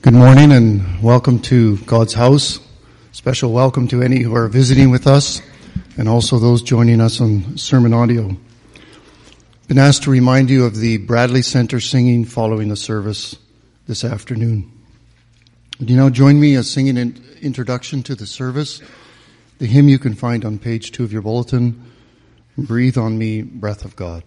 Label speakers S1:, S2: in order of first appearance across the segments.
S1: Good morning and welcome to God's house. Special welcome to any who are visiting with us and also those joining us on sermon audio. Been asked to remind you of the Bradley Center singing following the service this afternoon. Would you now join me as singing an introduction to the service? The hymn you can find on page 2 of your bulletin, Breathe on Me, Breath of God.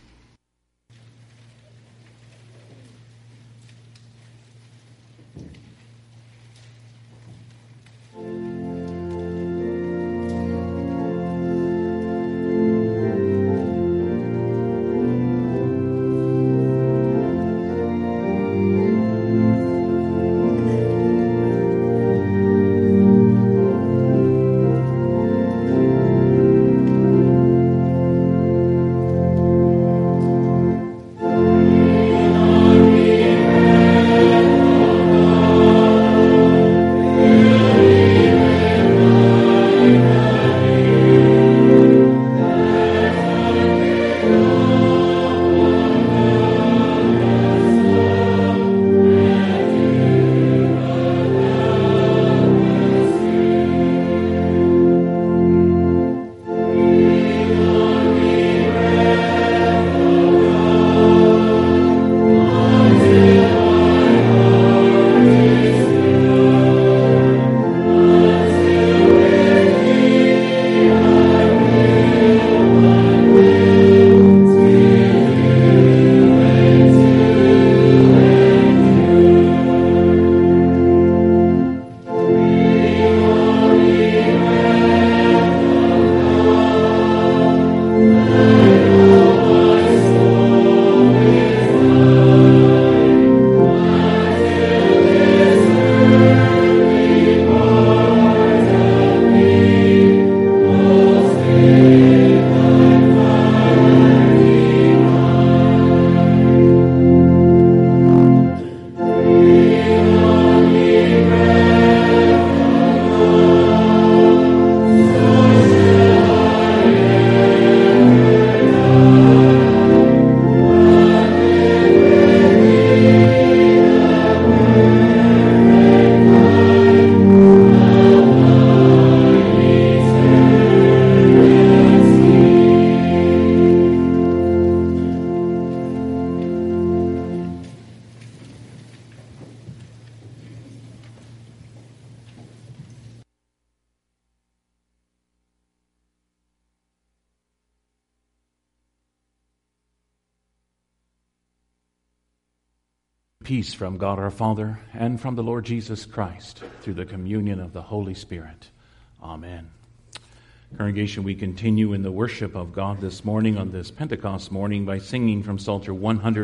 S2: Peace from God our Father and from the Lord Jesus Christ through the communion of the Holy Spirit. Amen. Congregation, we continue in the worship of God this morning on this Pentecost morning by singing from Psalter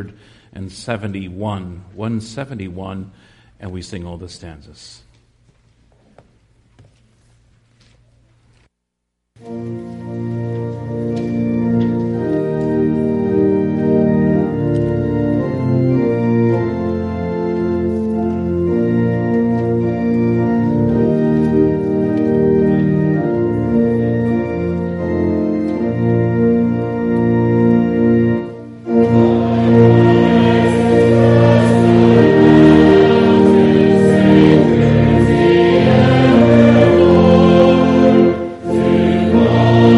S2: 171, and we sing all the stanzas.
S3: Oh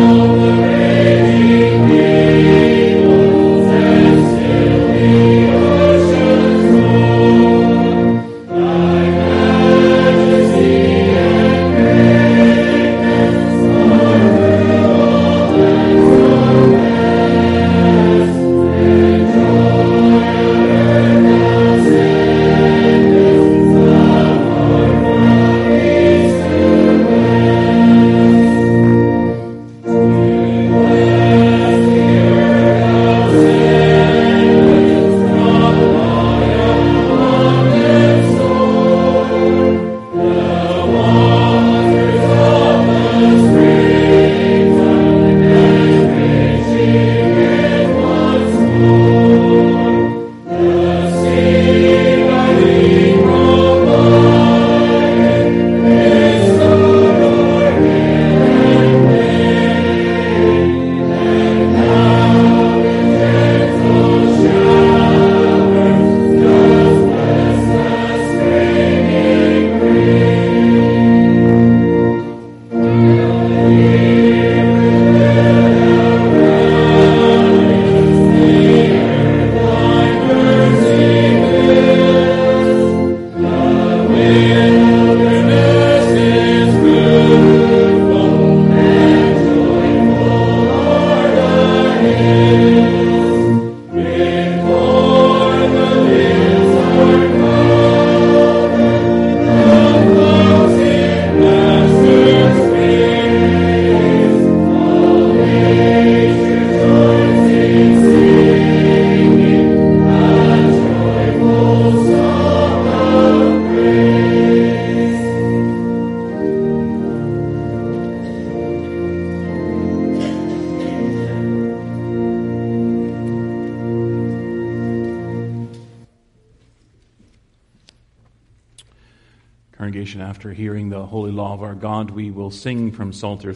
S2: Congregation, after hearing the holy law of our God, we will sing from Psalter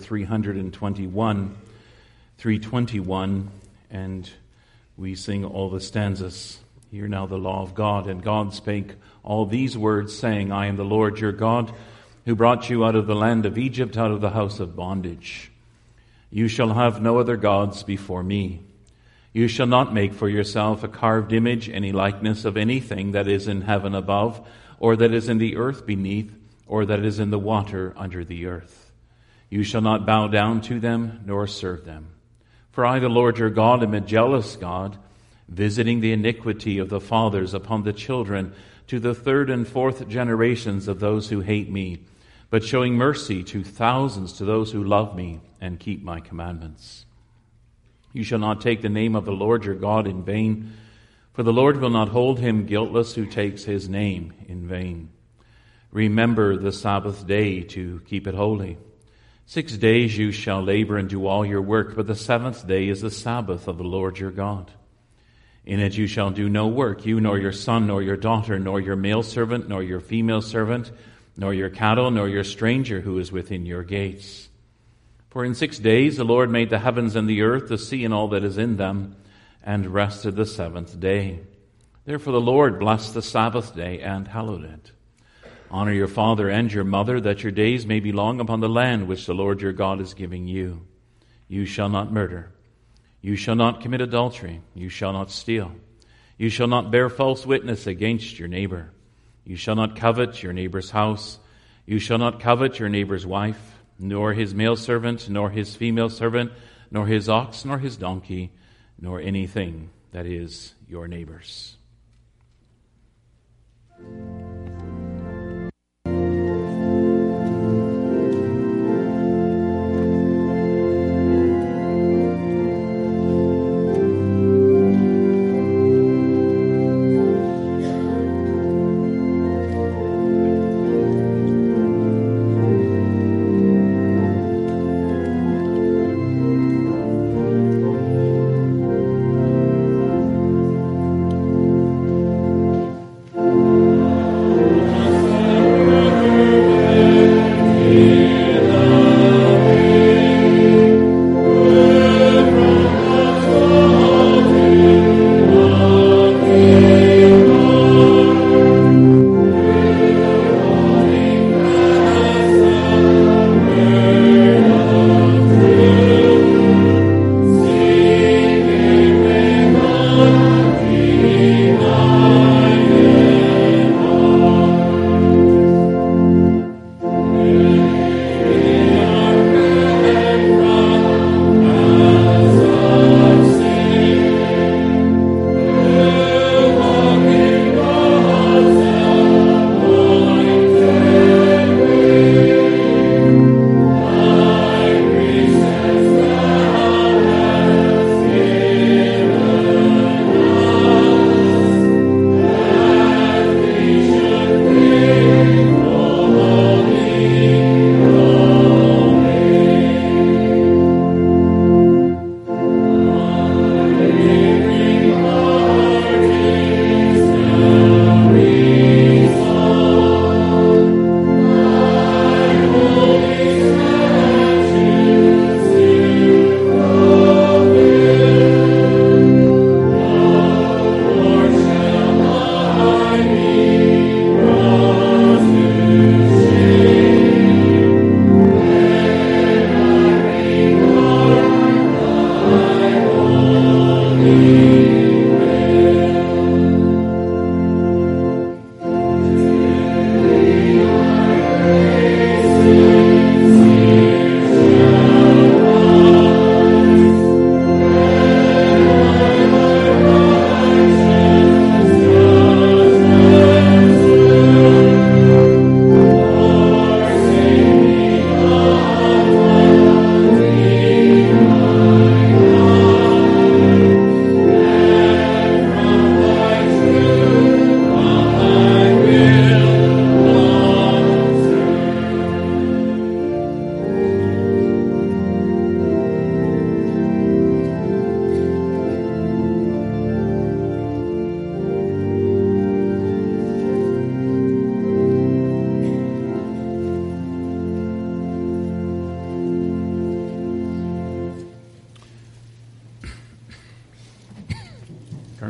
S2: 321, and we sing all the stanzas. Hear now the law of God. And God spake all these words, saying, I am the Lord your God, who brought you out of the land of Egypt, out of the house of bondage. You shall have no other gods before me. You shall not make for yourself a carved image, any likeness of anything that is in heaven above, or that is in the earth beneath, or that is in the water under the earth. You shall not bow down to them, nor serve them. For I, the Lord your God, am a jealous God, visiting the iniquity of the fathers upon the children, to the third and fourth generations of those who hate me, but showing mercy to thousands to those who love me and keep my commandments. You shall not take the name of the Lord your God in vain, for the Lord will not hold him guiltless who takes his name in vain. Remember the Sabbath day to keep it holy. 6 days you shall labor and do all your work, but the seventh day is the Sabbath of the Lord your God. In it you shall do no work, you nor your son, nor your daughter, nor your male servant, nor your female servant, nor your cattle, nor your stranger who is within your gates. For in 6 days the Lord made the heavens and the earth, the sea and all that is in them, and rested the seventh day. Therefore the Lord blessed the Sabbath day and hallowed it. Honor your father and your mother, that your days may be long upon the land which the Lord your God is giving you. You shall not murder. You shall not commit adultery. You shall not steal. You shall not bear false witness against your neighbor. You shall not covet your neighbor's house. You shall not covet your neighbor's wife, nor his male servant, nor his female servant, nor his ox, nor his donkey, nor anything that is your neighbor's.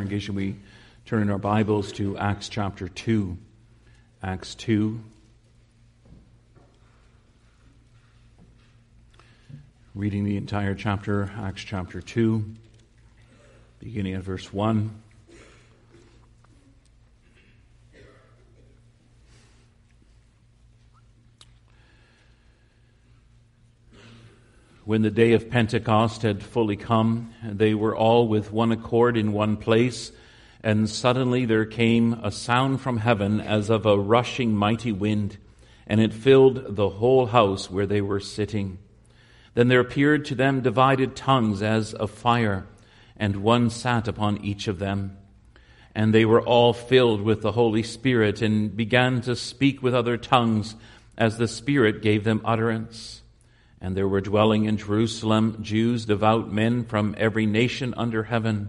S2: Congregation, we turn in our Bibles to Acts chapter 2. Acts 2. Reading the entire chapter, Acts chapter 2, beginning at verse 1. When the day of Pentecost had fully come, they were all with one accord in one place, and suddenly there came a sound from heaven as of a rushing mighty wind, and it filled the whole house where they were sitting. Then there appeared to them divided tongues as of fire, and one sat upon each of them. And they were all filled with the Holy Spirit, and began to speak with other tongues as the Spirit gave them utterance. And there were dwelling in Jerusalem Jews, devout men from every nation under heaven.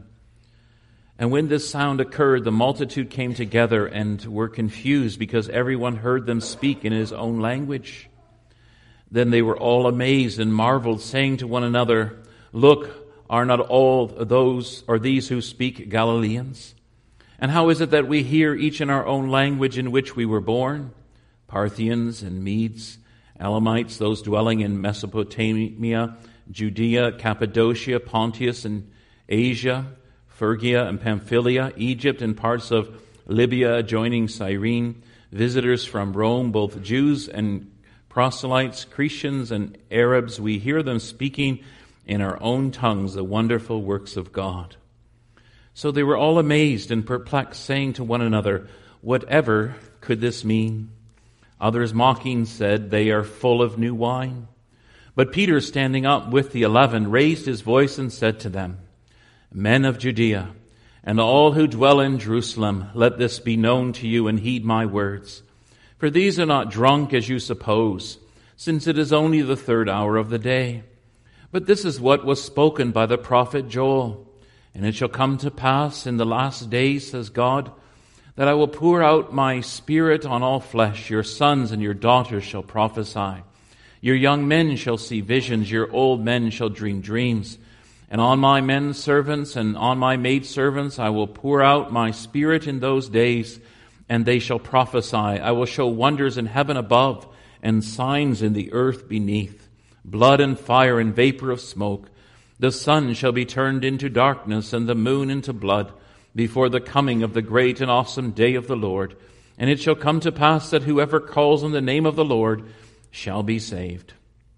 S2: And when this sound occurred, the multitude came together and were confused, because everyone heard them speak in his own language. Then they were all amazed and marveled, saying to one another, "Look, are not all those or these who speak Galileans? And how is it that we hear each in our own language in which we were born? Parthians and Medes, Elamites, those dwelling in Mesopotamia, Judea, Cappadocia, Pontus and Asia, Phrygia and Pamphylia, Egypt and parts of Libya adjoining Cyrene, visitors from Rome, both Jews and proselytes, Cretians and Arabs, we hear them speaking in our own tongues the wonderful works of God." So they were all amazed and perplexed, saying to one another, "Whatever could this mean?" Others mocking said, "They are full of new wine." But Peter, standing up with the 11, raised his voice and said to them, "Men of Judea, and all who dwell in Jerusalem, let this be known to you, and heed my words. For these are not drunk as you suppose, since it is only the 3rd hour of the day. But this is what was spoken by the prophet Joel. And it shall come to pass in the last days, says God, that I will pour out my Spirit on all flesh. Your sons and your daughters shall prophesy. Your young men shall see visions. Your old men shall dream dreams. And on my men servants and on my maidservants I will pour out my Spirit in those days, and they shall prophesy. I will show wonders in heaven above and signs in the earth beneath, blood and fire and vapor of smoke. The sun shall be turned into darkness and the moon into blood, before the coming of the great and awesome day of the Lord. And it shall come to pass that whoever calls on the name of the Lord shall be saved.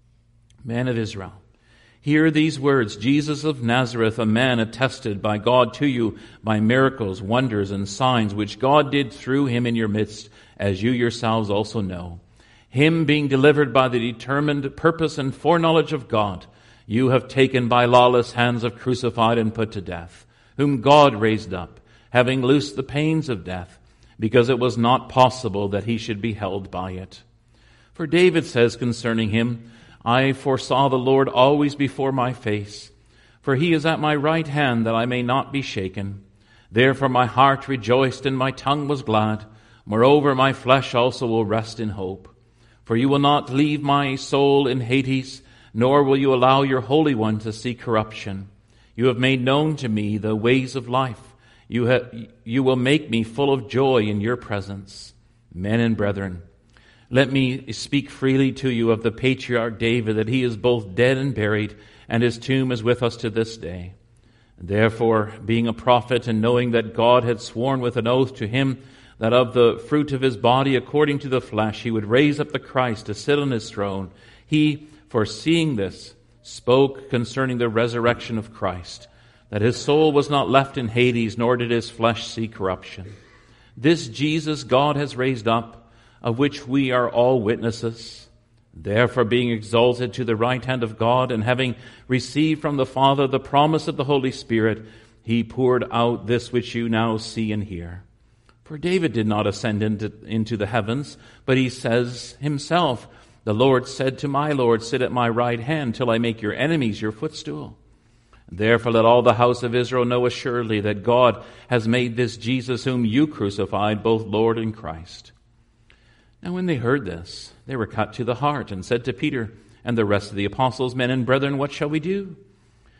S2: Men of Israel, hear these words. Jesus of Nazareth, a man attested by God to you by miracles, wonders, and signs, which God did through him in your midst, as you yourselves also know. Him being delivered by the determined purpose and foreknowledge of God, you have taken by lawless hands, have crucified and put to death, whom God raised up, having loosed the pains of death, because it was not possible that he should be held by it. For David says concerning him, I foresaw the Lord always before my face, for he is at my right hand, that I may not be shaken. Therefore my heart rejoiced and my tongue was glad. Moreover, my flesh also will rest in hope. For you will not leave my soul in Hades, nor will you allow your Holy One to see corruption. You have made known to me the ways of life. You will make me full of joy in your presence. Men and brethren, let me speak freely to you of the patriarch David, that he is both dead and buried, and his tomb is with us to this day. Therefore, being a prophet, and knowing that God had sworn with an oath to him that of the fruit of his body according to the flesh he would raise up the Christ to sit on his throne, he, foreseeing this, spoke concerning the resurrection of Christ, that his soul was not left in Hades, nor did his flesh see corruption. This Jesus God has raised up, of which we are all witnesses. Therefore, being exalted to the right hand of God, and having received from the Father the promise of the Holy Spirit, he poured out this which you now see and hear. For David did not ascend into the heavens, but he says himself, the Lord said to my Lord, sit at my right hand till I make your enemies your footstool. Therefore let all the house of Israel know assuredly that God has made this Jesus whom you crucified both Lord and Christ. Now when they heard this, they were cut to the heart, and said to Peter and the rest of the apostles, Men and brethren, what shall we do?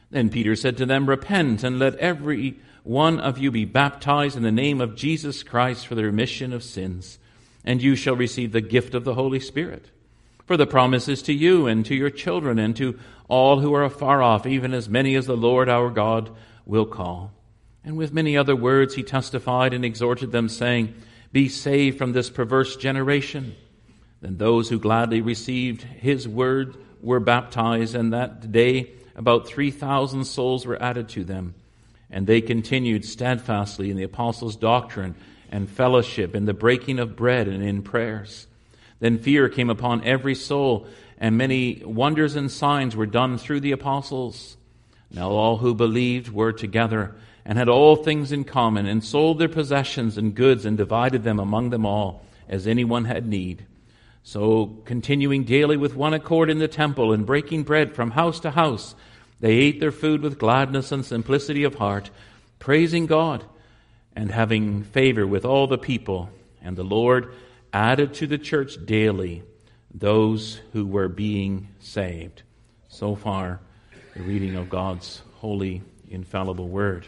S2: Then Peter said to them, Repent, and let every one of you be baptized in the name of Jesus Christ for the remission of sins, and you shall receive the gift of the Holy Spirit. For the promise is to you and to your children and to all who are afar off, even as many as the Lord our God will call. And with many other words he testified and exhorted them, saying, Be saved from this perverse generation. Then those who gladly received his word were baptized, and that day about 3,000 souls were added to them. And they continued steadfastly in the apostles' doctrine and fellowship, in the breaking of bread and in prayers. Then fear came upon every soul, and many wonders and signs were done through the apostles. Now all who believed were together and had all things in common, and sold their possessions and goods and divided them among them all, as anyone had need. So, continuing daily with one accord in the temple and breaking bread from house to house, they ate their food with gladness and simplicity of heart, praising God and having favor with all the people. And the Lord added to the church daily those who were being saved. So far, the reading of God's holy, infallible word.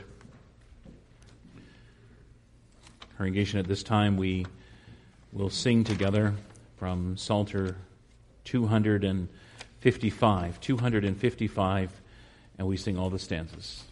S2: Congregation, at this time we will sing together from Psalter 255, and we sing all the stanzas.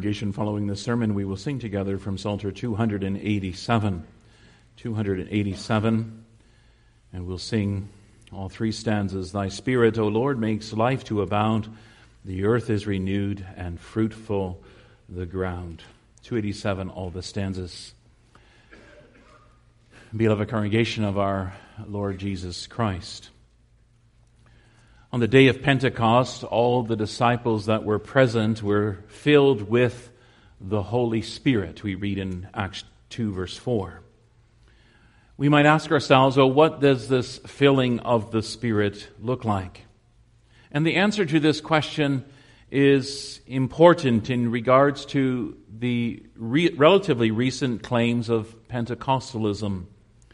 S2: Congregation, following this sermon, we will sing together from Psalter 287. 287, and we'll sing all three stanzas. Thy Spirit, O Lord, makes life to abound. The earth is renewed and fruitful the ground. 287, all the stanzas. Beloved congregation of our Lord Jesus Christ, on the day of Pentecost, all the disciples that were present were filled with the Holy Spirit. We read in Acts 2, verse 4. We might ask ourselves, well, what does this filling of the Spirit look like? And the answer to this question is important in regards to the relatively recent claims of Pentecostalism. And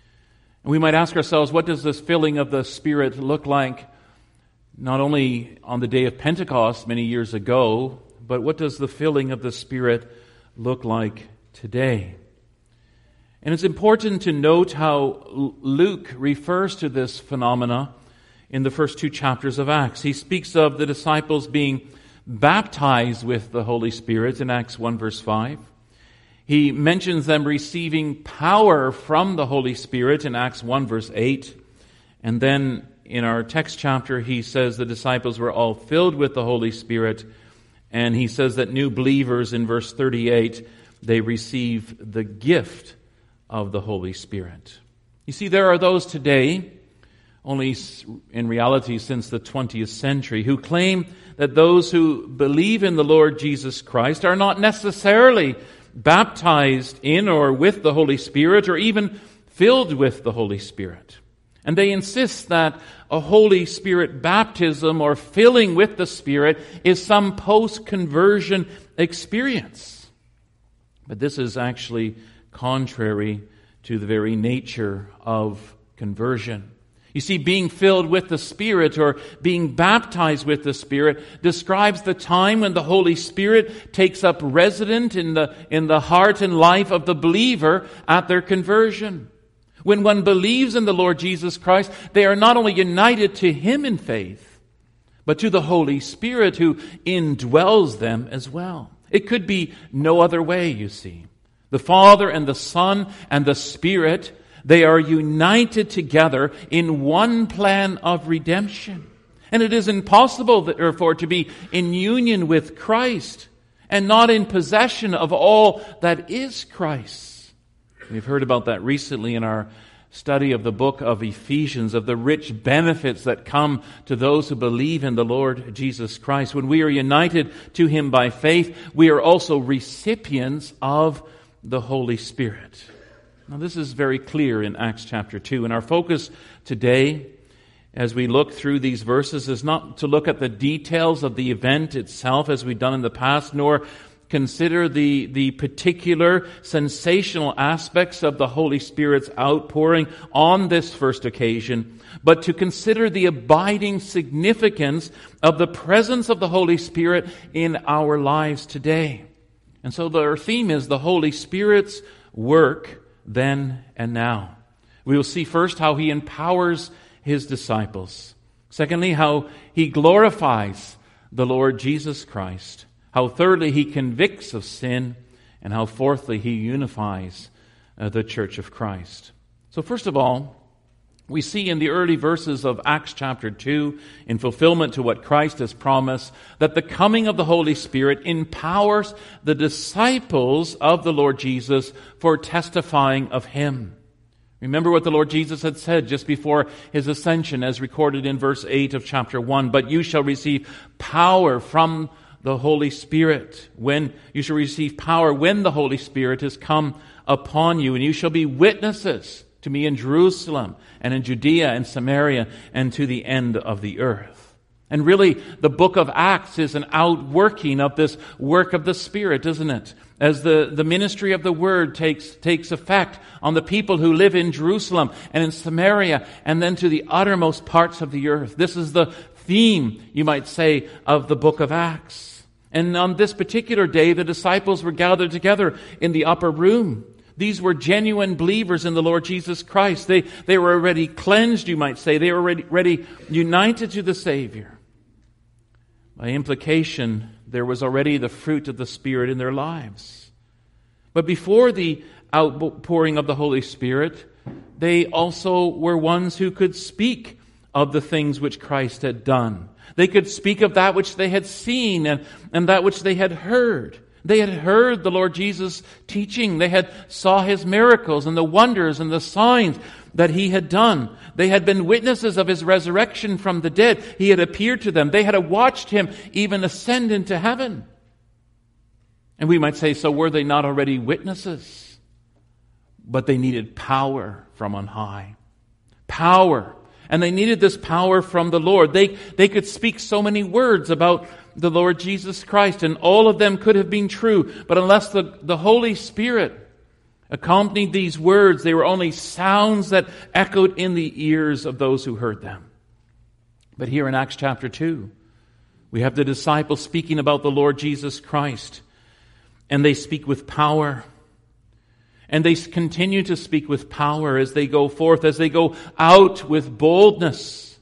S2: we might ask ourselves, what does this filling of the Spirit look like, not only on the day of Pentecost many years ago, but what does the filling of the Spirit look like today? And it's important to note how Luke refers to this phenomena in the first two chapters of Acts. He speaks of the disciples being baptized with the Holy Spirit in Acts 1 verse 5. He mentions them receiving power from the Holy Spirit in Acts 1 verse 8. And then in our text chapter, he says the disciples were all filled with the Holy Spirit. And he says that new believers in verse 38, they receive the gift of the Holy Spirit. You see, there are those today, only in reality since the 20th century, who claim that those who believe in the Lord Jesus Christ are not necessarily baptized in or with the Holy Spirit or even filled with the Holy Spirit. And they insist that a Holy Spirit baptism or filling with the Spirit is some post-conversion experience. But this is actually contrary to the very nature of conversion. You see, being filled with the Spirit or being baptized with the Spirit describes the time when the Holy Spirit takes up residence in the heart and life of the believer at their conversion. When one believes in the Lord Jesus Christ, they are not only united to Him in faith, but to the Holy Spirit who indwells them as well. It could be no other way, you see. The Father and the Son and the Spirit, they are united together in one plan of redemption. And it is impossible, therefore, to be in union with Christ and not in possession of all that is Christ. We've heard about that recently in our study of the book of Ephesians, of the rich benefits that come to those who believe in the Lord Jesus Christ. When we are united to Him by faith, we are also recipients of the Holy Spirit. Now, this is very clear in Acts chapter 2. And our focus today, as we look through these verses, is not to look at the details of the event itself as we've done in the past, nor consider the particular sensational aspects of the Holy Spirit's outpouring on this first occasion, but to consider the abiding significance of the presence of the Holy Spirit in our lives today. And so our theme is the Holy Spirit's work then and now. We will see first how He empowers His disciples. Secondly, how He glorifies the Lord Jesus Christ. How thirdly, He convicts of sin. And how fourthly, He unifies the church of Christ. So first of all, we see in the early verses of Acts chapter 2, in fulfillment to what Christ has promised, that the coming of the Holy Spirit empowers the disciples of the Lord Jesus for testifying of Him. Remember what the Lord Jesus had said just before His ascension, as recorded in verse 8 of chapter 1. But you shall receive power from the Holy Spirit. When you shall receive power when the Holy Spirit has come upon you, and you shall be witnesses to me in Jerusalem and in Judea and Samaria and to the end of the earth. And really, the book of Acts is an outworking of this work of the Spirit, isn't it? As the ministry of the Word takes effect on the people who live in Jerusalem and in Samaria and then to the uttermost parts of the earth. This is the theme, you might say, of the book of Acts. And on this particular day, the disciples were gathered together in the upper room. These were genuine believers in the Lord Jesus Christ. They were already cleansed, you might say. They were already united to the Savior. By implication, there was already the fruit of the Spirit in their lives. But before the outpouring of the Holy Spirit, they also were ones who could speak of the things which Christ had done. They could speak of that which they had seen and that which they had heard. They had heard the Lord Jesus teaching. They had saw His miracles and the wonders and the signs that He had done. They had been witnesses of His resurrection from the dead. He had appeared to them. They had watched Him even ascend into heaven. And we might say, so were they not already witnesses? But they needed power from on high. Power. And they needed this power from the Lord. They could speak so many words about the Lord Jesus Christ, and all of them could have been true. But unless the Holy Spirit accompanied these words, they were only sounds that echoed in the ears of those who heard them. But here in Acts chapter 2, we have the disciples speaking about the Lord Jesus Christ. And they speak with power. And they continue to speak with power as they go forth, as they go out with boldness.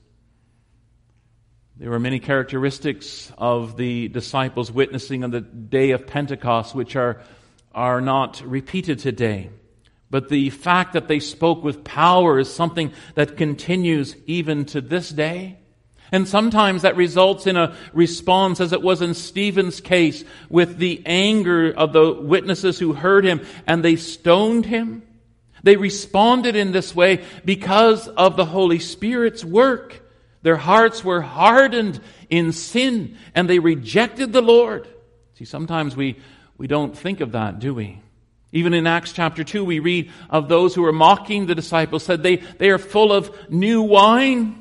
S2: There were many characteristics of the disciples witnessing on the day of Pentecost which are not repeated today. But the fact that they spoke with power is something that continues even to this day. And sometimes that results in a response, as it was in Stephen's case, with the anger of the witnesses who heard him, and they stoned him. They responded in this way because of the Holy Spirit's work. Their hearts were hardened in sin, and they rejected the Lord. See, sometimes we don't think of that, do we? Even in Acts chapter 2, we read of those who were mocking the disciples, said they are full of new wine.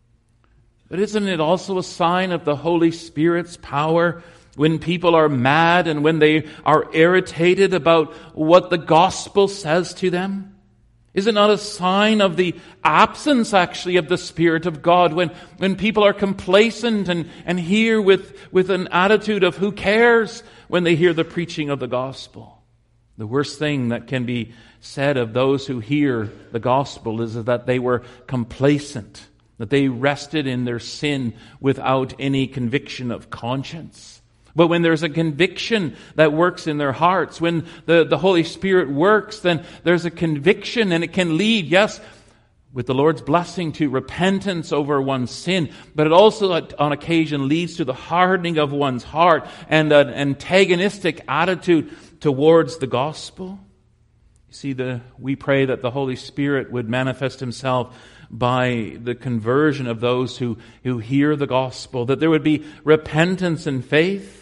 S2: But isn't it also a sign of the Holy Spirit's power when people are mad and when they are irritated about what the gospel says to them? Is it not a sign of the absence, actually, of the Spirit of God when people are complacent and hear with an attitude of who cares when they hear the preaching of the gospel? The worst thing that can be said of those who hear the gospel is that they were complacent, that they rested in their sin without any conviction of conscience. But when there's a conviction that works in their hearts, when the Holy Spirit works, then there's a conviction, and it can lead, yes, with the Lord's blessing, to repentance over one's sin, but it also on occasion leads to the hardening of one's heart and an antagonistic attitude towards the gospel. You see, we pray that the Holy Spirit would manifest Himself by the conversion of those who hear the gospel, that there would be repentance and faith.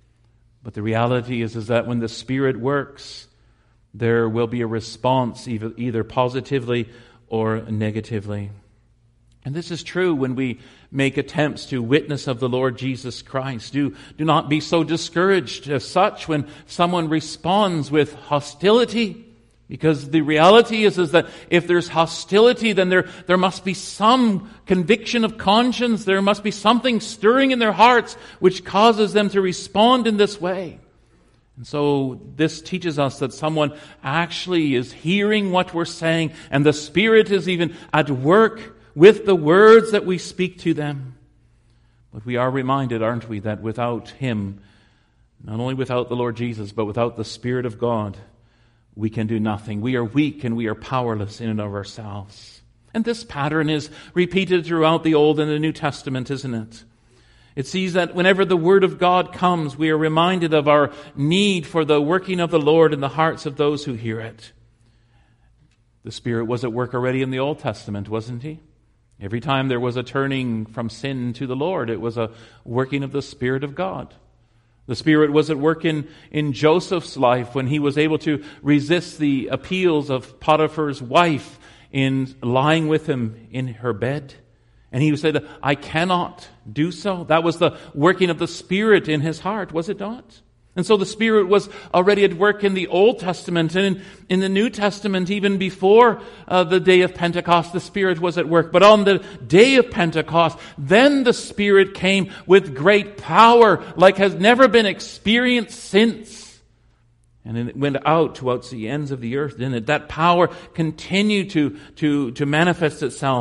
S2: But the reality is that when the Spirit works, there will be a response either positively or negatively. And this is true when we make attempts to witness of the Lord Jesus Christ. Do not be so discouraged as such when someone responds with hostility. Because the reality is that if there's hostility, then there must be some conviction of conscience. There must be something stirring in their hearts which causes them to respond in this way. And so this teaches us that someone actually is hearing what we're saying, and the Spirit is even at work with the words that we speak to them. But we are reminded, aren't we, that without Him, not only without the Lord Jesus, but without the Spirit of God, we can do nothing. We are weak and we are powerless in and of ourselves. And this pattern is repeated throughout the Old and the New Testament, isn't it? It sees that whenever the Word of God comes, we are reminded of our need for the working of the Lord in the hearts of those who hear it. The Spirit was at work already in the Old Testament, wasn't He? Every time there was a turning from sin to the Lord, it was a working of the Spirit of God. The Spirit was at work in Joseph's life when he was able to resist the appeals of Potiphar's wife in lying with him in her bed. And he said, I cannot do so. That was the working of the Spirit in his heart, was it not? And so the Spirit was already at work in the Old Testament, and in the New Testament, even before the day of Pentecost, the Spirit was at work. But on the day of Pentecost, then the Spirit came with great power like has never been experienced since. And it went out towards the ends of the earth, didn't it? That power continued to manifest itself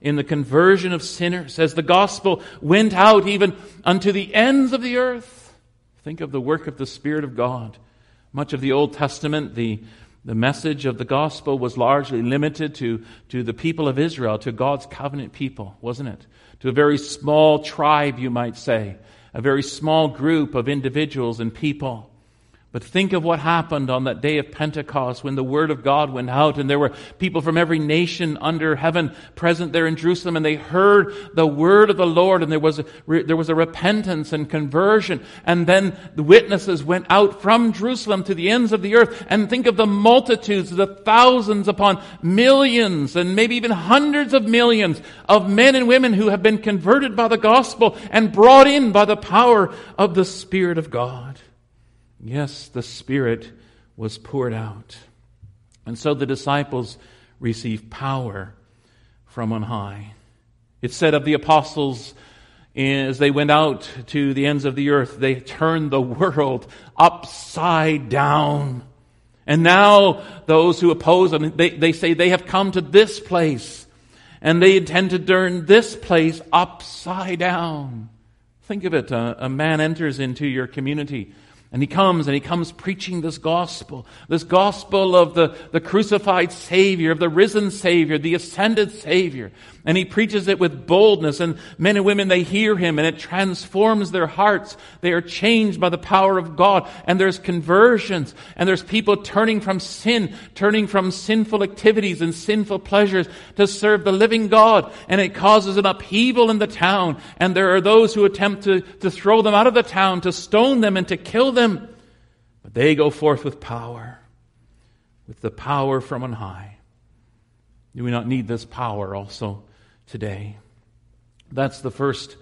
S2: in the conversion of sinners as the gospel went out even unto the ends of the earth. Think of the work of the Spirit of God. Much of the Old Testament, the message of the gospel was largely limited to the people of Israel, to God's covenant people, wasn't it? To a very small tribe, you might say, a very small group of individuals and people. But think of what happened on that day of Pentecost when the Word of God went out and there were people from every nation under heaven present there in Jerusalem, and they heard the Word of the Lord, and there was a repentance and conversion. And then the witnesses went out from Jerusalem to the ends of the earth. And think of the multitudes, the thousands upon millions and maybe even hundreds of millions of men and women who have been converted by the gospel and brought in by the power of the Spirit of God. Yes, the Spirit was poured out. And so the disciples received power from on high. It said of the apostles, as they went out to the ends of the earth, they turned the world upside down. And now those who oppose them, they say they have come to this place, and they intend to turn this place upside down. Think of it. A man enters into your community, and he comes preaching this gospel of the crucified Savior, of the risen Savior, the ascended Savior. And he preaches it with boldness, and men and women, they hear him, and it transforms their hearts. They are changed by the power of God, and there's conversions, and there's people turning from sin, turning from sinful activities and sinful pleasures to serve the living God. And it causes an upheaval in the town, and there are those who attempt to throw them out of the town, to stone them and to kill them. But they go forth with power, with the power from on high. Do we not need this power also today? That's the first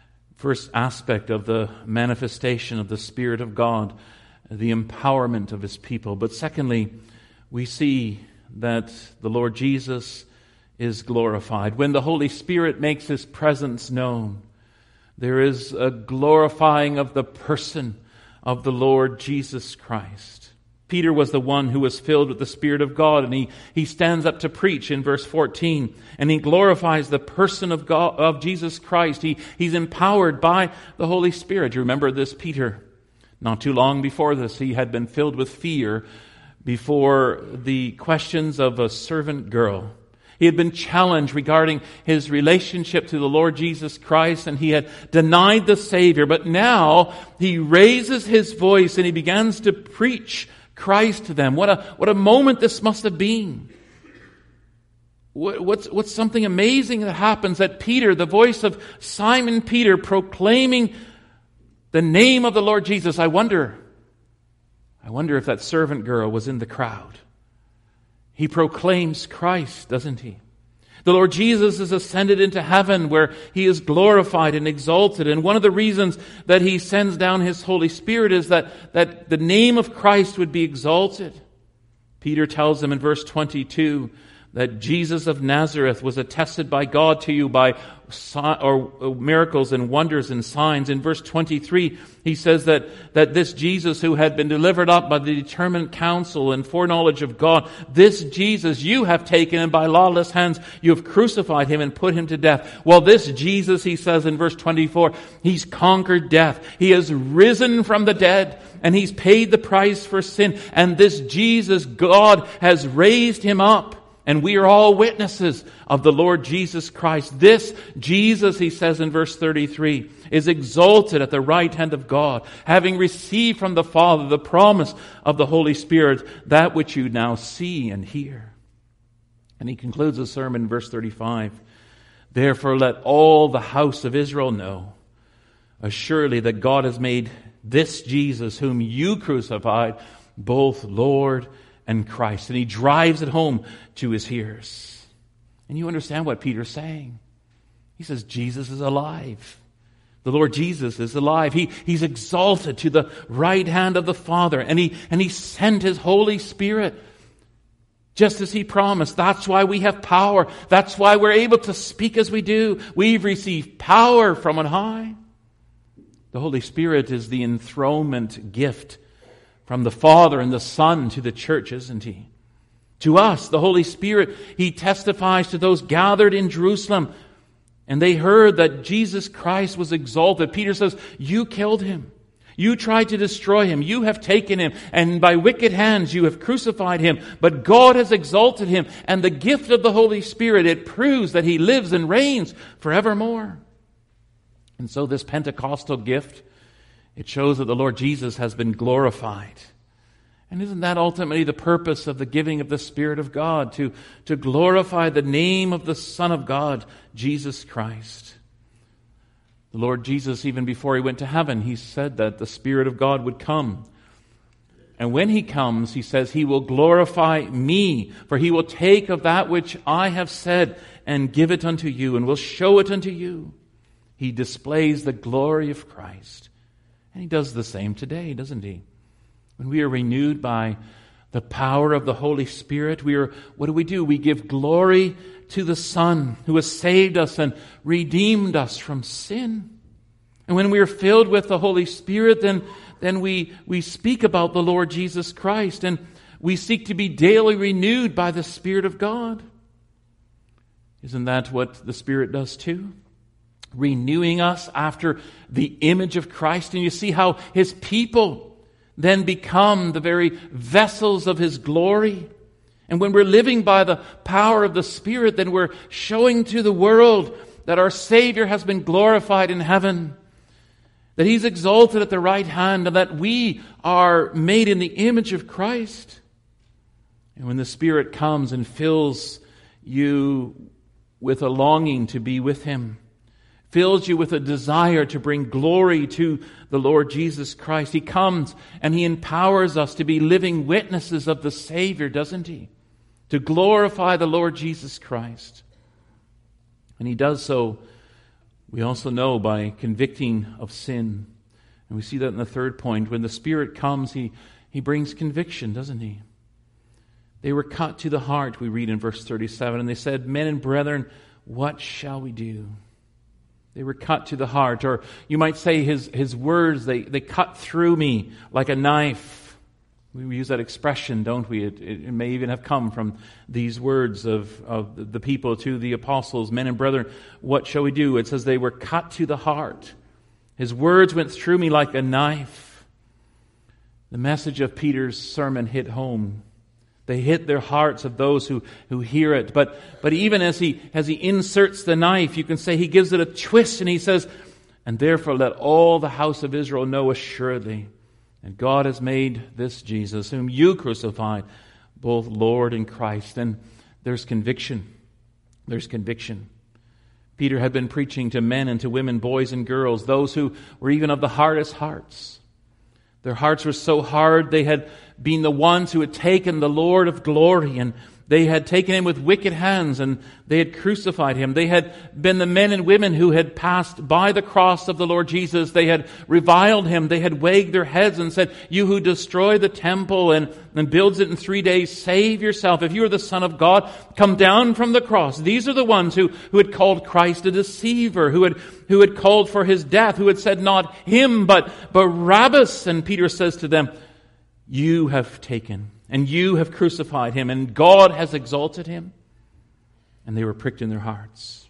S2: aspect of the manifestation of the Spirit of God, the empowerment of His people. But secondly, we see that the Lord Jesus is glorified. When the Holy Spirit makes His presence known, there is a glorifying of the person of the Lord Jesus Christ. Peter was the one who was filled with the Spirit of God, and he stands up to preach in verse 14, and he glorifies the person of God, of Jesus Christ. He's empowered by the Holy Spirit. You remember this Peter? Not too long before this, he had been filled with fear before the questions of a servant girl. He had been challenged regarding his relationship to the Lord Jesus Christ, and he had denied the Savior. But now he raises his voice and he begins to preach Christ to them. What a moment this must have been. What's something amazing that happens, that Peter, the voice of Simon Peter, proclaiming the name of the Lord Jesus. I wonder if that servant girl was in the crowd. He proclaims Christ, doesn't he? The Lord Jesus is ascended into heaven, where He is glorified and exalted. And one of the reasons that He sends down His Holy Spirit is that the name of Christ would be exalted. Peter tells them in verse 22 that Jesus of Nazareth was attested by God to you by miracles and wonders and signs. In verse 23, he says that this Jesus who had been delivered up by the determined counsel and foreknowledge of God, this Jesus you have taken, and by lawless hands you have crucified Him and put Him to death. Well, this Jesus, he says in verse 24, He's conquered death. He has risen from the dead, and He's paid the price for sin. And this Jesus, God has raised Him up. And we are all witnesses of the Lord Jesus Christ. This Jesus, he says in verse 33, is exalted at the right hand of God, having received from the Father the promise of the Holy Spirit, that which you now see and hear. And he concludes the sermon in verse 35. Therefore let all the house of Israel know assuredly that God has made this Jesus, whom you crucified, both Lord and Christ. And he drives it home to his hearers. And you understand what Peter's saying. He says Jesus is alive. The Lord Jesus is alive. He's exalted to the right hand of the Father. And he sent His Holy Spirit just as He promised. That's why we have power. That's why we're able to speak as we do. We've received power from on high. The Holy Spirit is the enthronement gift from the Father and the Son to the church, isn't He? To us, the Holy Spirit, He testifies to those gathered in Jerusalem. And they heard that Jesus Christ was exalted. Peter says, you killed Him. You tried to destroy Him. You have taken Him. And by wicked hands you have crucified Him. But God has exalted Him. And the gift of the Holy Spirit, it proves that He lives and reigns forevermore. And so this Pentecostal gift, it shows that the Lord Jesus has been glorified. And isn't that ultimately the purpose of the giving of the Spirit of God? To glorify the name of the Son of God, Jesus Christ. The Lord Jesus, even before He went to heaven, He said that the Spirit of God would come. And when He comes, He says, He will glorify Me, for He will take of that which I have said and give it unto you, and will show it unto you. He displays the glory of Christ. And He does the same today, doesn't He? When we are renewed by the power of the Holy Spirit, what do? We give glory to the Son who has saved us and redeemed us from sin. And when we are filled with the Holy Spirit, then we speak about the Lord Jesus Christ, and we seek to be daily renewed by the Spirit of God. Isn't that what the Spirit does too? Renewing us after the image of Christ. And you see how His people then become the very vessels of His glory. And when we're living by the power of the Spirit, then we're showing to the world that our Savior has been glorified in heaven, that He's exalted at the right hand, and that we are made in the image of Christ. And when the Spirit comes and fills you with a longing to be with Him, fills you with a desire to bring glory to the Lord Jesus Christ, He comes and He empowers us to be living witnesses of the Savior, doesn't He? To glorify the Lord Jesus Christ. And He does so, we also know, by convicting of sin. And we see that in the third point. When the Spirit comes, He brings conviction, doesn't He? They were cut to the heart, we read in verse 37, and they said, men and brethren, what shall we do? They were cut to the heart. Or you might say his words, they cut through me like a knife. We use that expression, don't we? It may even have come from these words of the people to the apostles, men and brethren, what shall we do? It says they were cut to the heart. His words went through me like a knife. The message of Peter's sermon hit home. They hit their hearts of those who hear it. But even as he inserts the knife, you can say he gives it a twist, and he says, and therefore let all the house of Israel know assuredly, and God has made this Jesus, whom you crucified, both Lord and Christ. And there's conviction. There's conviction. Peter had been preaching to men and to women, boys and girls, those who were even of the hardest hearts. Their hearts were so hard, they had been the ones who had taken the Lord of glory, and they had taken Him with wicked hands, and they had crucified Him. They had been the men and women who had passed by the cross of the Lord Jesus. They had reviled Him. They had wagged their heads and said, you who destroy the temple and builds it in 3 days, save yourself. If you are the Son of God, come down from the cross. These are the ones who had called Christ a deceiver, who had called for His death, who had said not Him, but Barabbas. And Peter says to them, you have taken and you have crucified Him, and God has exalted Him. And they were pricked in their hearts.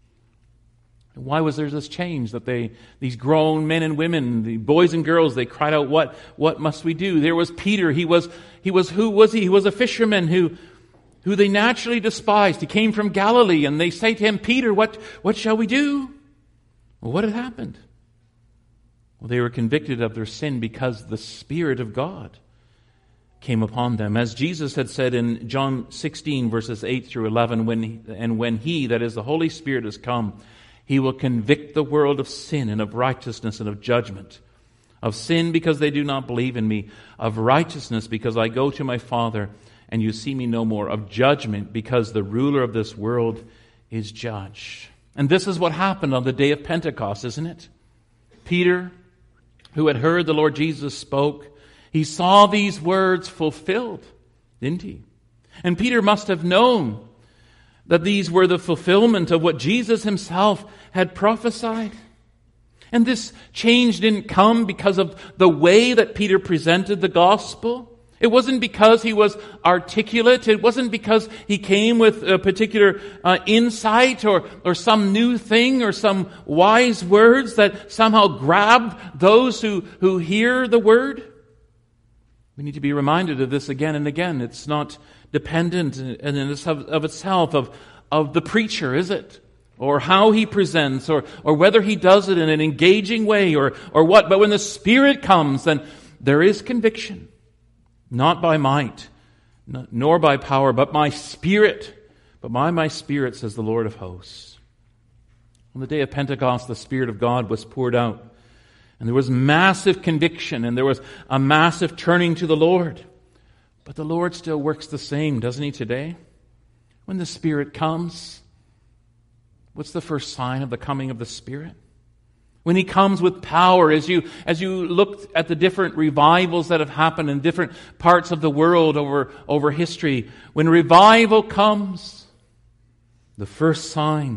S2: Why was there this change? That these grown men and women, the boys and girls, they cried out, what must we do? There was Peter. Who was he? He was a fisherman who they naturally despised. He came from Galilee, and they say to him, Peter, what shall we do? Well, what had happened? Well, they were convicted of their sin because the Spirit of God came upon them. As Jesus had said in John 16, verses 8 through 11, when He, that is the Holy Spirit, has come, He will convict the world of sin and of righteousness and of judgment. Of sin because they do not believe in me. Of righteousness because I go to my Father and you see me no more. Of judgment because the ruler of this world is judged. And this is what happened on the day of Pentecost, isn't it? Peter, who had heard the Lord Jesus spoke, he saw these words fulfilled, didn't he? And Peter must have known that these were the fulfillment of what Jesus Himself had prophesied. And this change didn't come because of the way that Peter presented the gospel. It wasn't because he was articulate. It wasn't because he came with a particular insight or some new thing or some wise words that somehow grabbed those who hear the word. We need to be reminded of this again and again. It's not dependent of itself of the preacher, is it? Or how he presents, or whether he does it in an engaging way, or what. But when the Spirit comes, then there is conviction. Not by might, nor by power, but my Spirit. But by my Spirit, says the Lord of hosts. On the day of Pentecost, the Spirit of God was poured out. And there was massive conviction, and there was a massive turning to the Lord. But the Lord still works the same, doesn't He, today? When the Spirit comes, what's the first sign of the coming of the Spirit? When He comes with power, as you look at the different revivals that have happened in different parts of the world over history, when revival comes, the first sign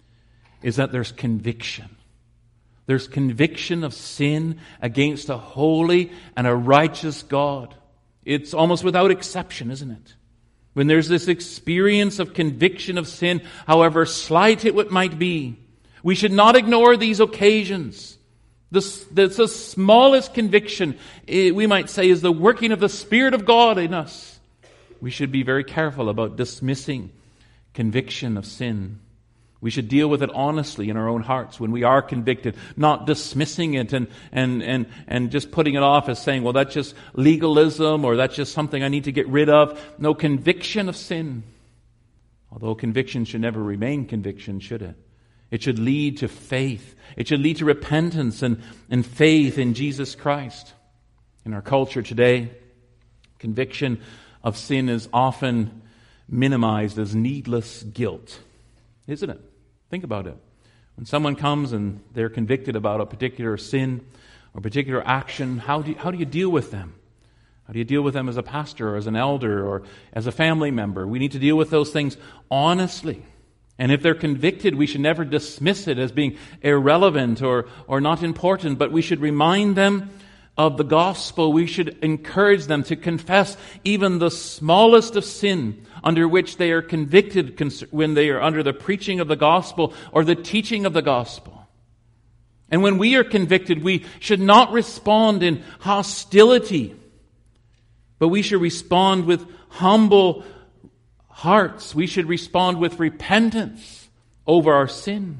S2: is that there's conviction. There's conviction of sin against a holy and a righteous God. It's almost without exception, isn't it? When there's this experience of conviction of sin, however slight it might be, we should not ignore these occasions. The smallest conviction, we might say, is the working of the Spirit of God in us. We should be very careful about dismissing conviction of sin. We should deal with it honestly in our own hearts when we are convicted, not dismissing it and just putting it off as saying, well, that's just legalism, or that's just something I need to get rid of. No, conviction of sin. Although conviction should never remain conviction, should it? It should lead to faith. It should lead to repentance and faith in Jesus Christ. In our culture today, conviction of sin is often minimized as needless guilt. Isn't it? Think about it. When someone comes and they're convicted about a particular sin or particular action, how do you deal with them? How do you deal with them as a pastor or as an elder or as a family member? We need to deal with those things honestly. And if they're convicted, we should never dismiss it as being irrelevant or not important, but we should remind them of the gospel. We should encourage them to confess even the smallest of sin under which they are convicted when they are under the preaching of the gospel or the teaching of the gospel. And when we are convicted, we should not respond in hostility, but we should respond with humble hearts. We should respond with repentance over our sin.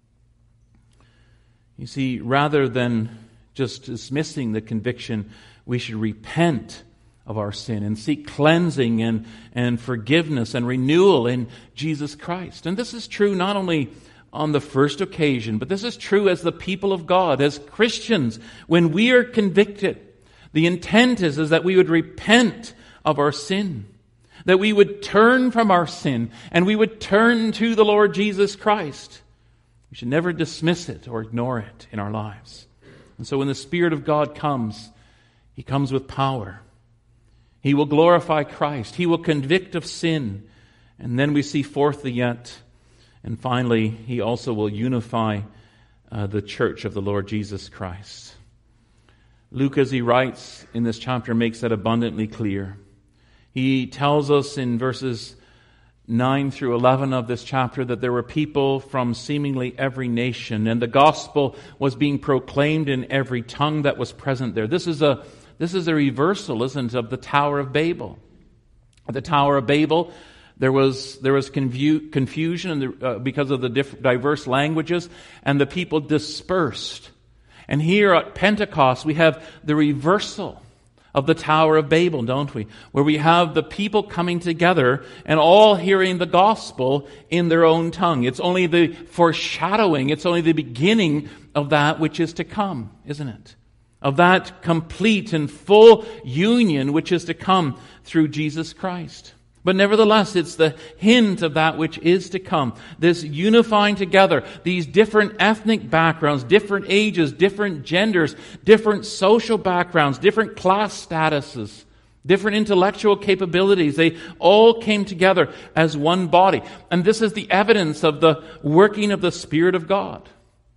S2: You see, rather than just dismissing the conviction, we should repent of our sin and seek cleansing and forgiveness and renewal in Jesus Christ. And this is true not only on the first occasion, but this is true as the people of God, as Christians. When we are convicted, the intent is that we would repent of our sin, that we would turn from our sin and we would turn to the Lord Jesus Christ. We should never dismiss it or ignore it in our lives. And so when the Spirit of God comes, He comes with power. He will glorify Christ. He will convict of sin. And then we see fourthly yet, and finally, He also will unify the church of the Lord Jesus Christ. Luke, as he writes in this chapter, makes that abundantly clear. He tells us in verses 9 through 11 of this chapter that there were people from seemingly every nation, and the gospel was being proclaimed in every tongue that was present there. This is a reversal, isn't it, of the Tower of Babel. At the Tower of Babel, there was confusion because of the diverse languages, and the people dispersed. And here at Pentecost, we have the reversal of the Tower of Babel, don't we? Where we have the people coming together and all hearing the gospel in their own tongue. It's only the foreshadowing, it's only the beginning of that which is to come, isn't it? Of that complete and full union which is to come through Jesus Christ. But nevertheless, it's the hint of that which is to come. This unifying together, these different ethnic backgrounds, different ages, different genders, different social backgrounds, different class statuses, different intellectual capabilities. They all came together as one body. And this is the evidence of the working of the Spirit of God.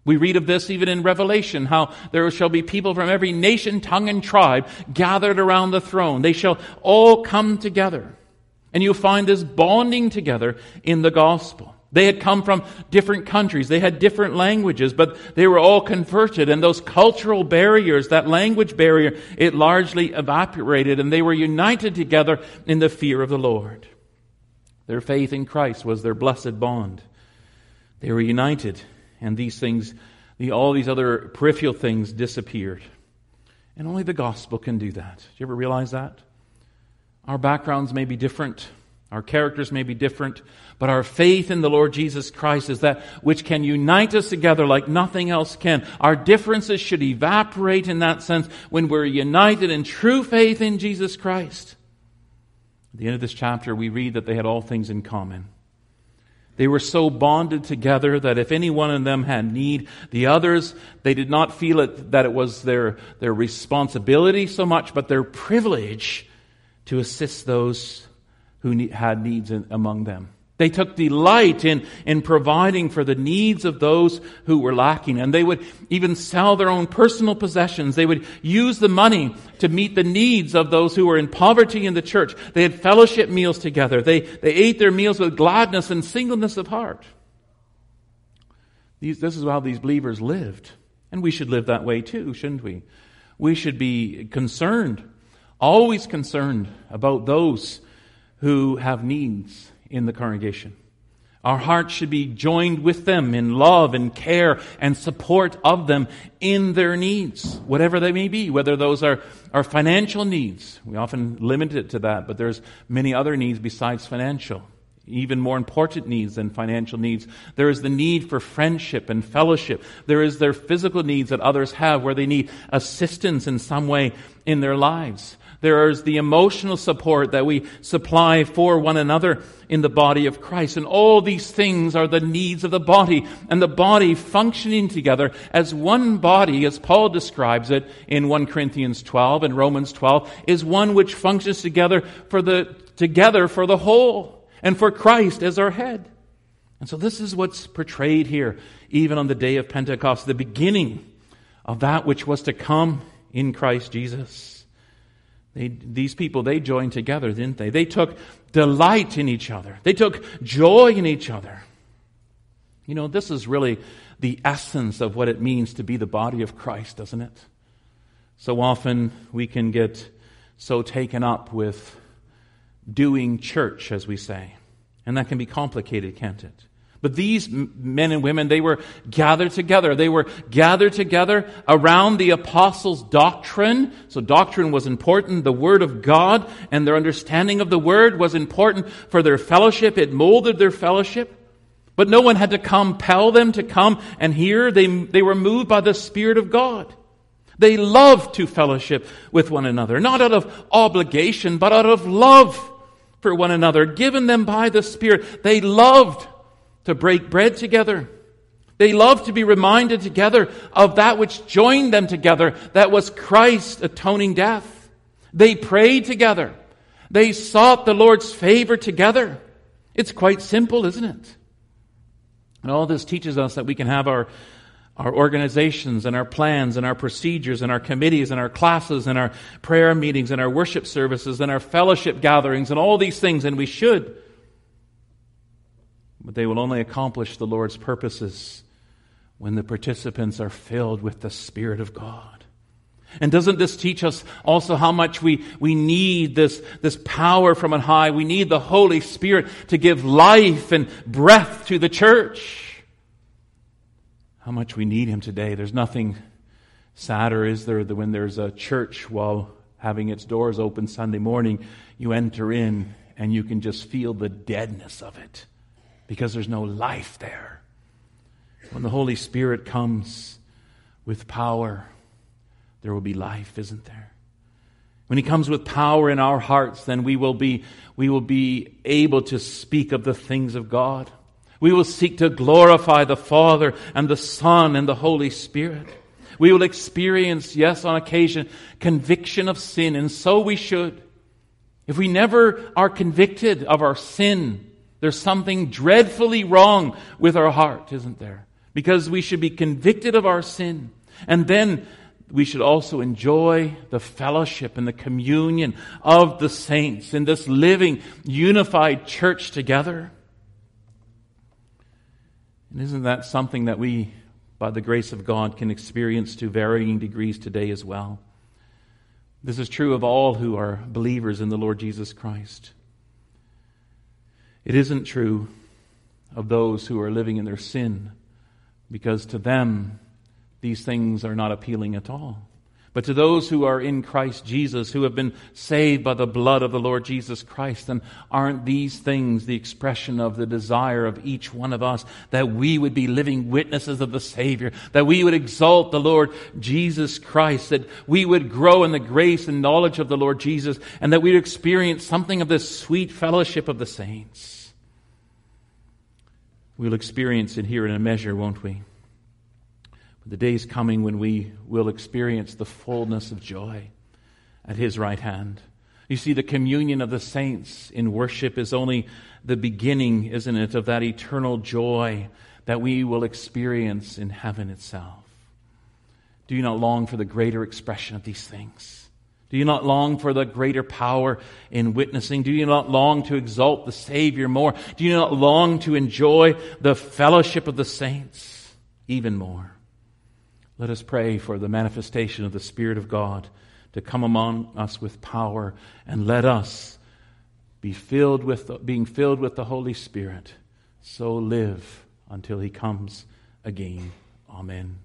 S2: We read of this even in Revelation, how there shall be people from every nation, tongue, and tribe gathered around the throne. They shall all come together. And you'll find this bonding together in the gospel. They had come from different countries. They had different languages, but they were all converted. And those cultural barriers, that language barrier, it largely evaporated. And they were united together in the fear of the Lord. Their faith in Christ was their blessed bond. They were united. And these things, all these other peripheral things disappeared. And only the gospel can do that. Do you ever realize that? Our backgrounds may be different. Our characters may be different. But our faith in the Lord Jesus Christ is that which can unite us together like nothing else can. Our differences should evaporate in that sense when we're united in true faith in Jesus Christ. At the end of this chapter, we read that they had all things in common. They were so bonded together that if any one of them had need, the others, they did not feel that it was their responsibility so much, but their privilege to assist those who had needs among them. They took delight in providing for the needs of those who were lacking. And they would even sell their own personal possessions. They would use the money to meet the needs of those who were in poverty in the church. They had fellowship meals together. They ate their meals with gladness and singleness of heart. This is how these believers lived. And we should live that way too, shouldn't we? We should be concerned, always concerned about those who have needs in the congregation. Our hearts should be joined with them in love and care and support of them in their needs, whatever they may be, whether those are financial needs. We often limit it to that, but there's many other needs besides financial, even more important needs than financial needs. There is the need for friendship and fellowship. There is their physical needs that others have where they need assistance in some way in their lives. There is the emotional support that we supply for one another in the body of Christ. And all these things are the needs of the body. And the body functioning together as one body, as Paul describes it in 1 Corinthians 12 and Romans 12, is one which functions together for the whole and for Christ as our head. And so this is what's portrayed here, even on the day of Pentecost, the beginning of that which was to come in Christ Jesus. These people, they joined together, didn't they? They took delight in each other. They took joy in each other. You know, this is really the essence of what it means to be the body of Christ, doesn't it? So often we can get so taken up with doing church, as we say. And that can be complicated, can't it? But these men and women, they were gathered together. They were gathered together around the apostles' doctrine. So doctrine was important. The Word of God and their understanding of the Word was important for their fellowship. It molded their fellowship. But no one had to compel them to come and hear. They were moved by the Spirit of God. They loved to fellowship with one another, not out of obligation, but out of love for one another, given them by the Spirit. They loved to break bread together. They loved to be reminded together of that which joined them together, that was Christ's atoning death. They prayed together. They sought the Lord's favor together. It's quite simple, isn't it? And all this teaches us that we can have our organizations and our plans and our procedures and our committees and our classes and our prayer meetings and our worship services and our fellowship gatherings and all these things, and we should. But they will only accomplish the Lord's purposes when the participants are filled with the Spirit of God. And doesn't this teach us also how much we need this power from on high? We need the Holy Spirit to give life and breath to the church. How much we need Him today. There's nothing sadder, is there, than when there's a church while having its doors open Sunday morning, you enter in and you can just feel the deadness of it. Because there's no life there. When the Holy Spirit comes with power, there will be life, isn't there? When He comes with power in our hearts, then we will be able to speak of the things of God. We will seek to glorify the Father and the Son and the Holy Spirit. We will experience, yes, on occasion, conviction of sin, and so we should. If we never are convicted of our sin, there's something dreadfully wrong with our heart, isn't there? because we should be convicted of our sin. And then we should also enjoy the fellowship and the communion of the saints in this living, unified church together. And isn't that something that we, by the grace of God, can experience to varying degrees today as well? This is true of all who are believers in the Lord Jesus Christ. It isn't true of those who are living in their sin, because to them these things are not appealing at all. But to those who are in Christ Jesus, who have been saved by the blood of the Lord Jesus Christ, then aren't these things the expression of the desire of each one of us, that we would be living witnesses of the Savior, that we would exalt the Lord Jesus Christ, that we would grow in the grace and knowledge of the Lord Jesus, and that we would experience something of this sweet fellowship of the saints? We'll experience it here in a measure, won't we? The day is coming when we will experience the fullness of joy at His right hand. You see, the communion of the saints in worship is only the beginning, isn't it, of that eternal joy that we will experience in heaven itself. Do you not long for the greater expression of these things? Do you not long for the greater power in witnessing? Do you not long to exalt the Savior more? Do you not long to enjoy the fellowship of the saints even more? Let us pray for the manifestation of the Spirit of God to come among us with power, and let us being filled with the Holy Spirit, so live until He comes again. Amen.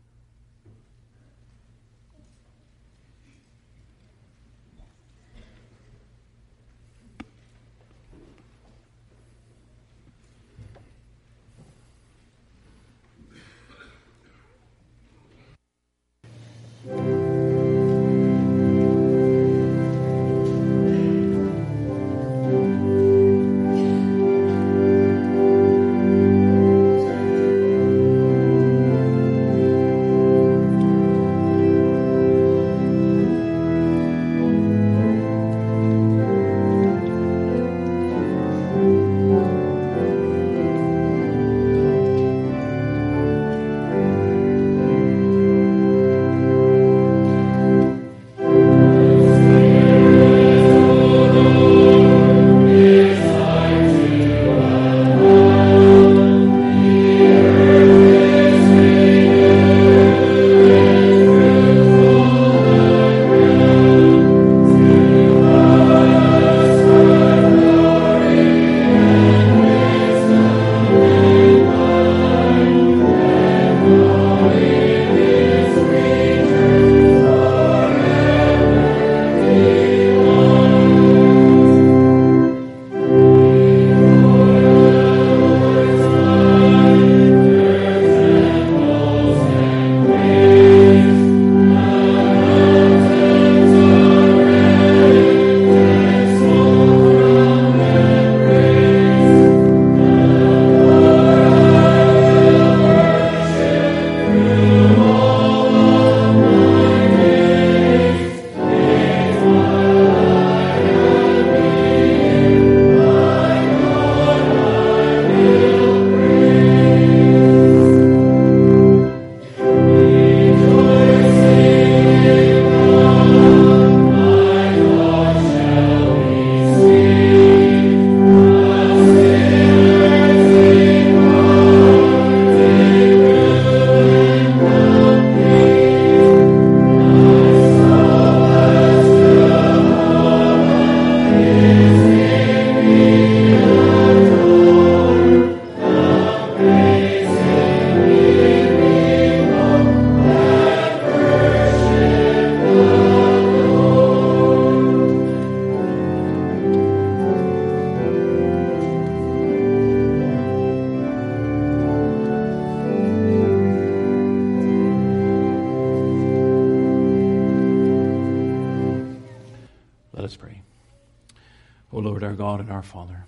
S2: O Lord, our God and our Father,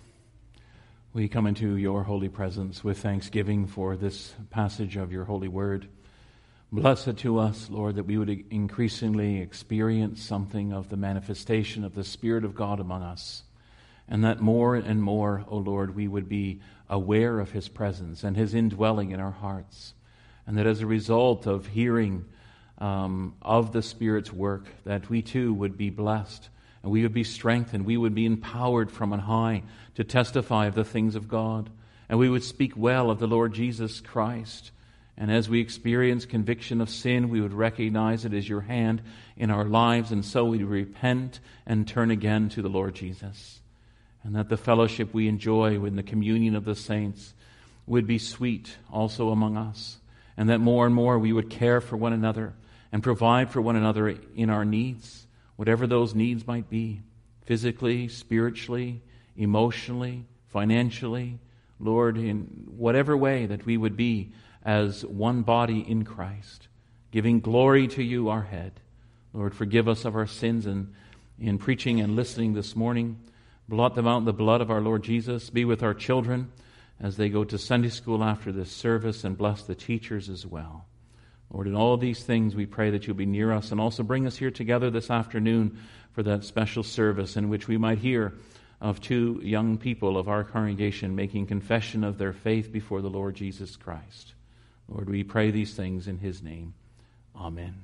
S2: we come into your holy presence with thanksgiving for this passage of your holy word. Bless it to us, Lord, that we would increasingly experience something of the manifestation of the Spirit of God among us, and that more and more, O Lord, we would be aware of His presence and His indwelling in our hearts, and that as a result of hearing of the Spirit's work, that we too would be blessed, and we would be strengthened, we would be empowered from on high to testify of the things of God, and we would speak well of the Lord Jesus Christ. And as we experience conviction of sin, we would recognize it as your hand in our lives, and so we repent and turn again to the Lord Jesus. And that the fellowship we enjoy in the communion of the saints would be sweet also among us, and that more and more we would care for one another and provide for one another in our needs, whatever those needs might be, physically, spiritually, emotionally, financially, Lord, in whatever way that we would be as one body in Christ, giving glory to you, our head. Lord, forgive us of our sins in preaching and listening this morning. Blot them out in the blood of our Lord Jesus. Be with our children as they go to Sunday school after this service, and bless the teachers as well. Lord, in all these things we pray that you'll be near us, and also bring us here together this afternoon for that special service in which we might hear of two young people of our congregation making confession of their faith before the Lord Jesus Christ. Lord, we pray these things in His name. Amen.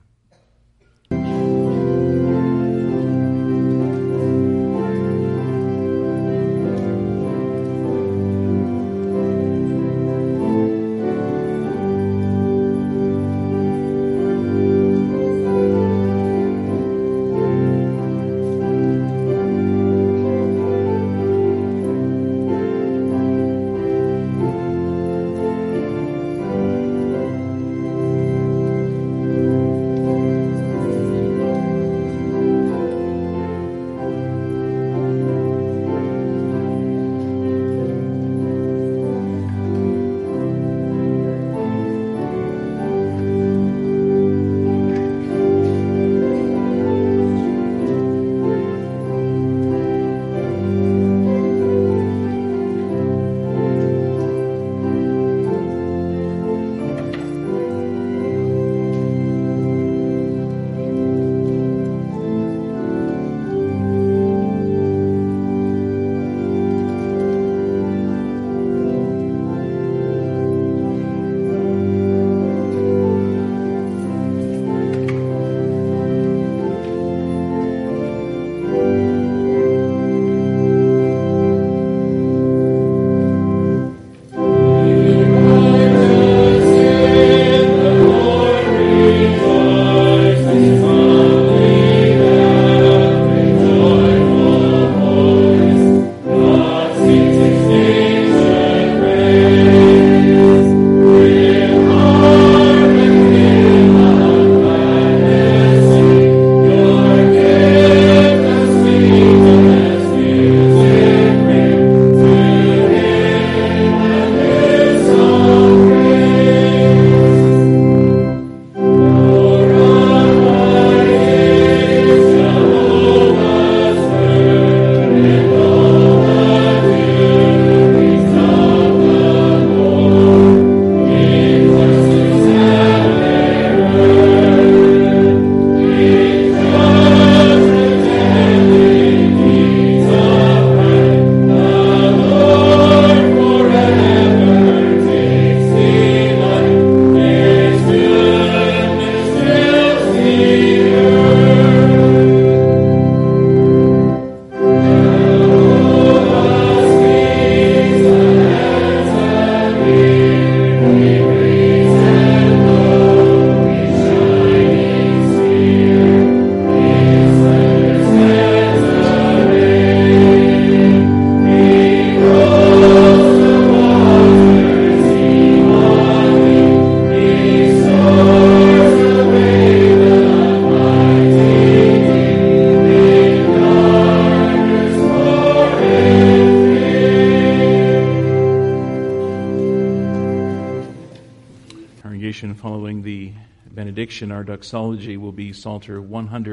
S2: Following the benediction, our doxology will be Psalter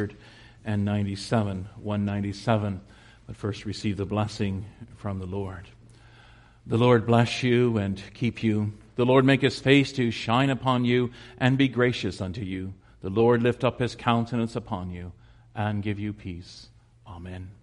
S2: 197. But first receive the blessing from the Lord. The Lord bless you and keep you. The Lord make His face to shine upon you and be gracious unto you. The Lord lift up His countenance upon you and give you peace. Amen.